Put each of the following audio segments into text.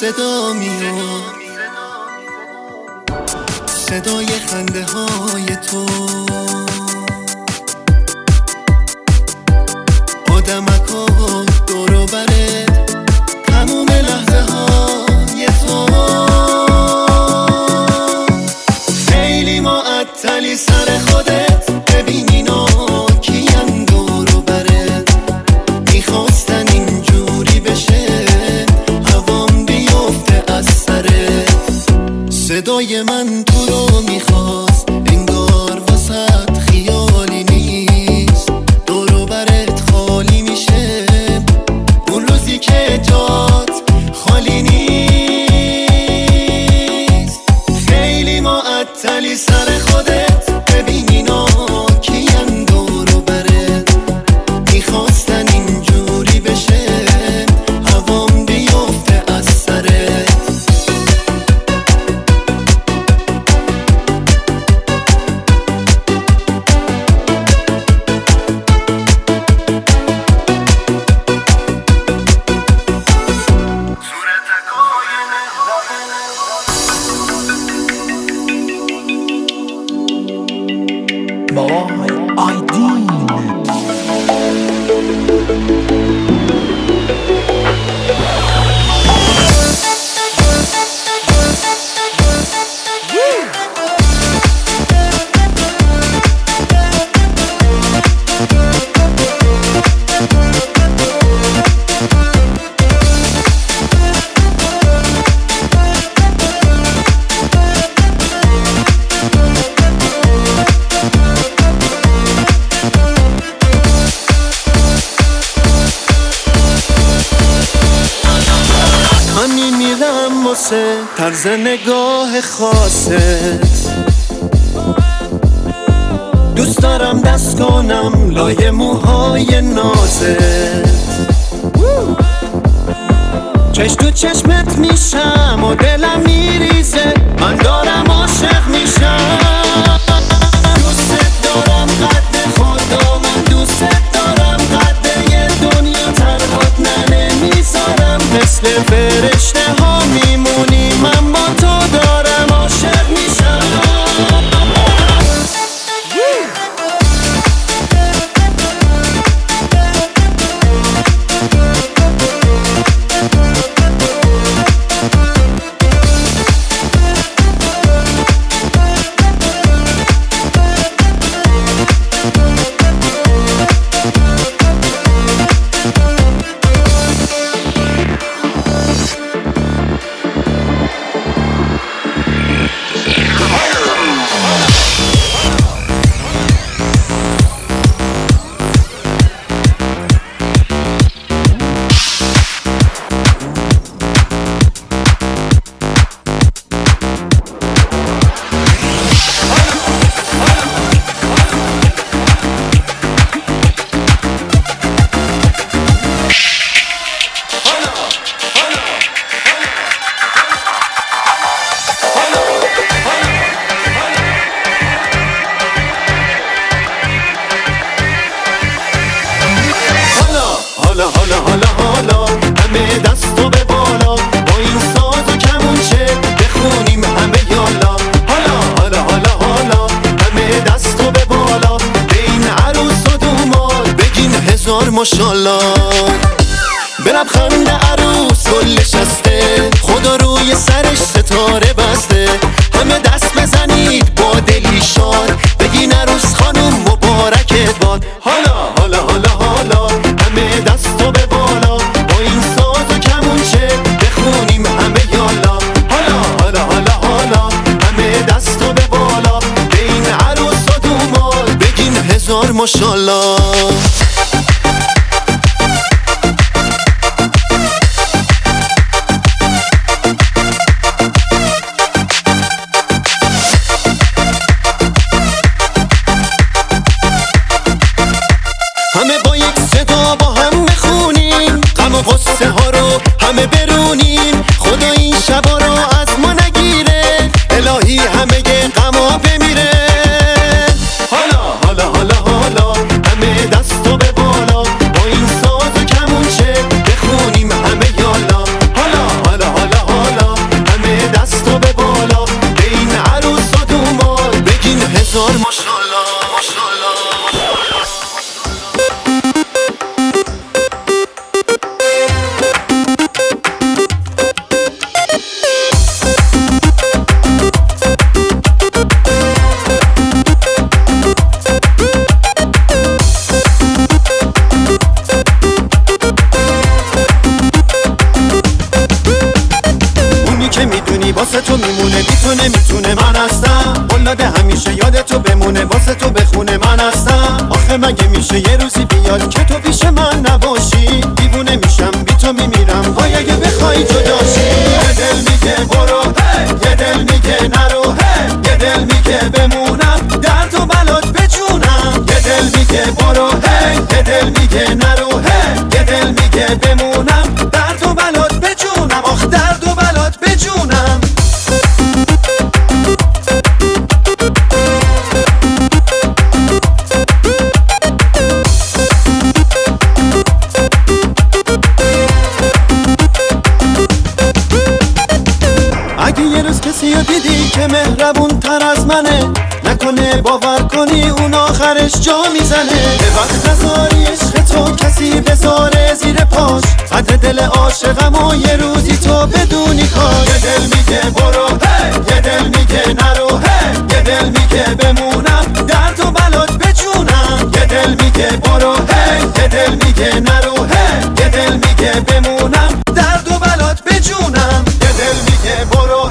صدا میاد، صدای خنده های تو، آدمکا دور و برت، تموم لحظه های تو. خیلی معطلی سر خودت، ببین اینا کین دور و برت، میخواستن اینجوری بشه هوام بیفته از سرت. صدای من تو رو میخواست، انگار وسط خیالی نیست، دور و برت خالی میشه اون روزی که جات خالی نیست. خیلی معطلی سر خودت، ببین اینا کین دور و برت، میخواستن اینجوری بشه هوام بیفته از سرت. طرز نگاه خاصت، دوست دارم دست کنم لای موهای نازت، چشم تو چشمت میشم و دلم میریزه، من دارم عاشق میشم. دوست دارم قد خدا، من دوست دارم قد یه دنیا، تنهات نمیذارم، مثل فرشته ها میمونی، من با تو دارم عاشق میشم. حالا همه دستو به بالا، با این ساز و کمونچه بخونیم همه یالا. حالا همه دستو به بالا، به این عروس و دومال بگین هزار ماشالله. به لبخند عروس گل نشسته، خدا روی سرش ستاره بسته، همه دست بزنید با دلی شاد، بگین عروس خانم مبارکت باد. حالا همه دستو به بالا، با این ساز و کمونچه بخونیم همه یالا. حالا همه دستو به بالا، به این عروس و دومال بگین هزار ماشالله. همه با یک صدا با هم بخونیم، غم و غصه ها رو همه برونیم، خدا این شبا رو از ما نگیره، الهی همه غما بمیره. حالا همه واسه تو میمونه بی تو نمیتونه من هستم قلاده همیشه یاد تو بمونه واسه تو بخونه من هستم آخه مگه میشه یه روزی بیاد که تو پیش من نباشی دیوونه میشم بی تو میمیرم وای اگه بخوای جداشی یه دل میگه برو یه دل میگه نرو یه دل میگه بمونم در تو بلات بجونم یه دل میگه برو یه دل میگه نرو یه دل میگه بمونم در تو بلات بجونم آخ در تو بلات بجونم اگه یه روز کسی رو دیدی که مهربون تر از منه نکنه باور کنی اون آخرش جا میزنه به وقت نذاری عشق تو کسی بذاره زیر پاش قدر دل عاشقم و یه روزی تو بدونی کاش یه دل میگه برو یه دل میگه نرو یه دل میگه بمونم در تو بلات بجونم یه دل میگه برو یه دل میگه نرو یه دل میگه بمونم در تو بلات بجونم یه دل میگه برو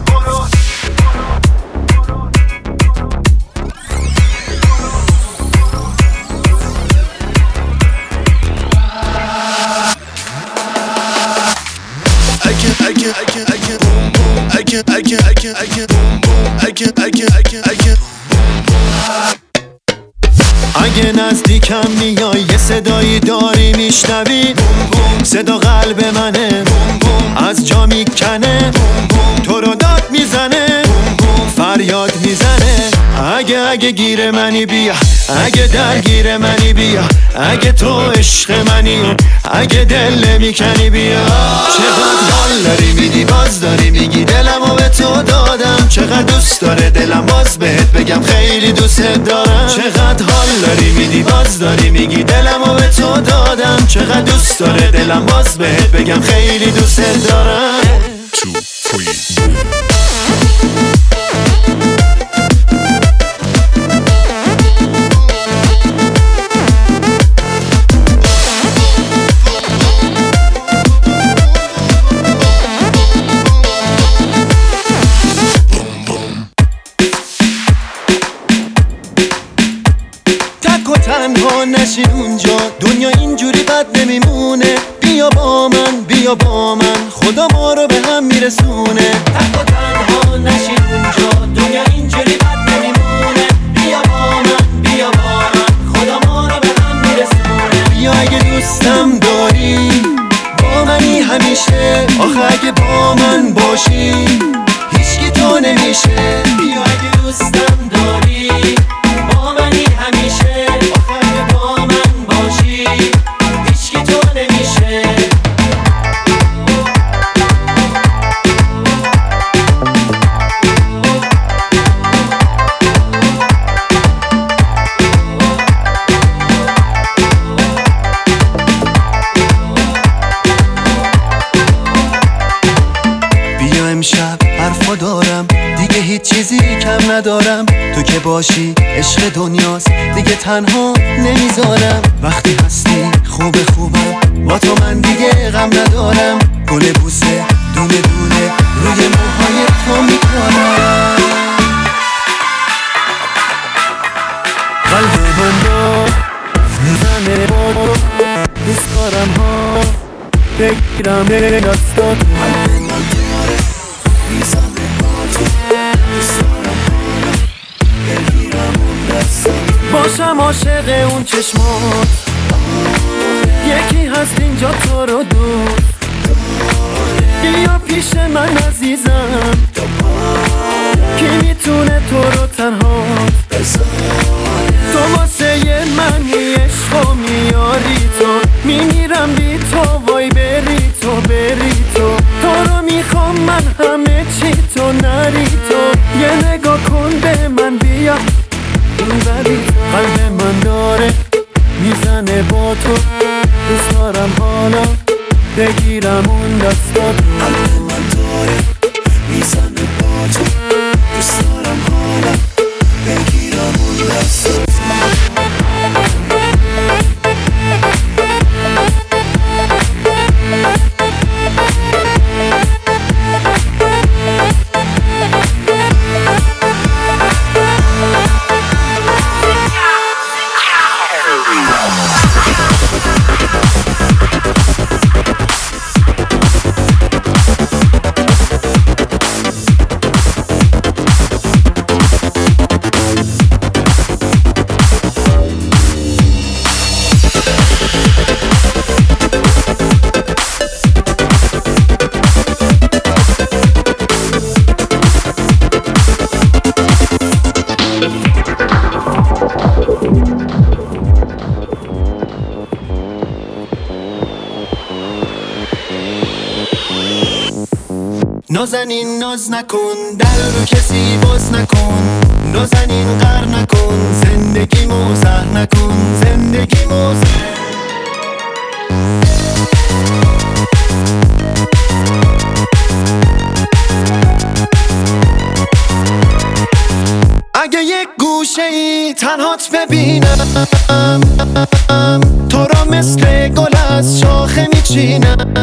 اگه نزدیکم میای یه صدایی داری میشنوی صدا قلب منه از جا میکنه تو رو داد میزنه فریاد میزنه اگه گیر منی بیا اگه درگیر منی بیا اگه تو عشق منی اگه دل نمیکنی بیا چقدر حال داری میدی باز داری میگی دلمو به تو دادم چقدر دوست داره دلم باز بهت بگم خیلی دوست دارم چقدر حال داری میدی باز داری میگی دلمو به تو دادم چقدر دوست داره دلم باز بهت بگم خیلی دوست دارم تنها نشین اونجا دنیا اینجوری بد نمیمونه بیا با من خدا ما رو به هم میرسونه تک و تنها نشین اونجا دنیا اینجوری بد نمیمونه بیا با من خدا ما رو به هم میرسونه بیا اگه دوستم داری با منی همیشه آخه اگه با من باشی هیچکی تو نمیشه بیا اگه دوستم داری با منی همیشه امشب حرفا دارم دیگه هیچ چیزی کم ندارم تو که باشی عشق دنیاست دیگه تنها نمیذارم وقتی هستی خوبم با تو من دیگه غم ندارم گل بوسه دونه دونه روی موهای تو میکنم قلب من رو میزنه با تو دوست دارم ها بگیرم دستات باشم عاشق اون چشمات یکی هست اینجا تو رو دوست بیا پیش من عزیزم کی میتونه تو رو تنها تو واسه منی عشق و میاری تو میمیرم بی تو وای بری تو رو میخوام من همه چی تو نری تو یه نگاه کن به من بیا قلب من داره میزنه با تو دوست دارم حالا بگیرم اون دستات قلب من داره میزنه با تو دوست دارم حالا بگیرم اون دستات نازنین ناز نکن، در رو کسی باز نکن. نازنین غر نکن، زندگی موزه نکن، زندگی موزه. اگه یک گوشه ای تنهات ببینم، تو را مثل گل از شاخه میچینم.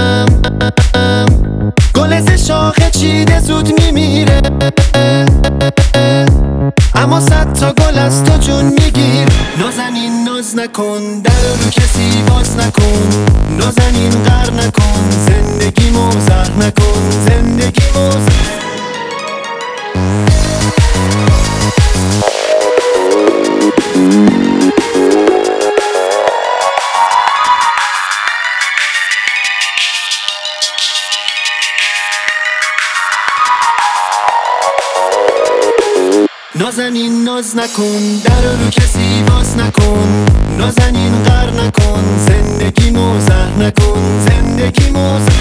گل ز شاخه چیده زود میمیره، اما 100 تا گل از تو جون میگیر. نازنین ناز نکن، در رو کسی باز نکن. نازنین غر نکن، زندگی موزه نکن، زندگی موزه. نازنین ناز نکن، در رو کسی باز نکن. نازنین غر نکن، زندگی موزه نکن، زندگی موزه.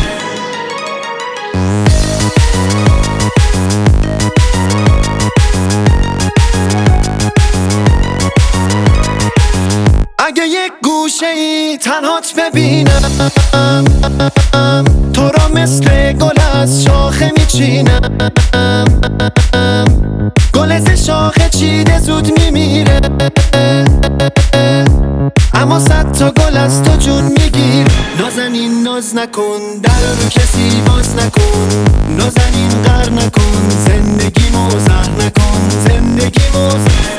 اگه یک گوشه ای تنهات ببینم، تو را مثل گل از شاخه میچینم. گل ز شاخه چیده زود میمیره، اما 100 تا گل از تو جون میگیر. نازنین ناز نکن، در رو کسی باز نکن. نازنین غر نکن، زندگی موزه نکن، زندگی موزه.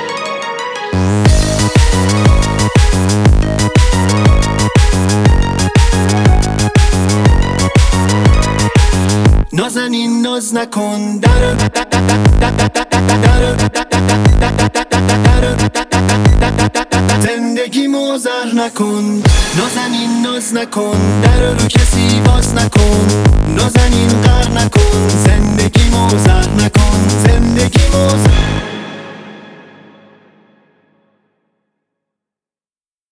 نازنین ناز نکن، زندگی موزه نکن. نازنین ناز نکن، در رو کسی باز نکن. نازنین غر نکن، زندگی موزه نکن، زندگی موزه.